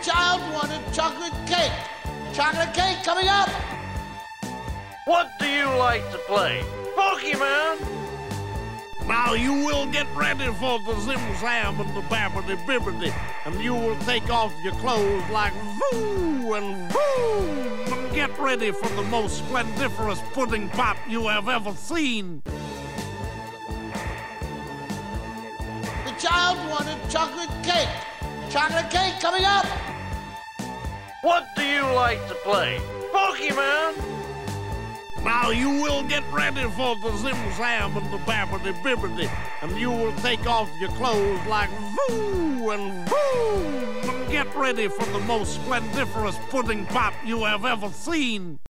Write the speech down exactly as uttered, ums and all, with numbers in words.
child wanted chocolate cake. Chocolate cake coming up. What do you like to play? Pokemon? Now you will get ready for the Zim Zam and the Babbity Bibbity, and you will take off your clothes like voo and voo, and get ready for the most splendiferous pudding pop you have ever seen. The child wanted chocolate cake. Chocolate cake coming up. What do you like to play? Pokemon? Now you will get ready for the Zim Zam and the Babbity Bibbity, and you will take off your clothes like voo and voo, and get ready for the most splendiferous pudding pop you have ever seen.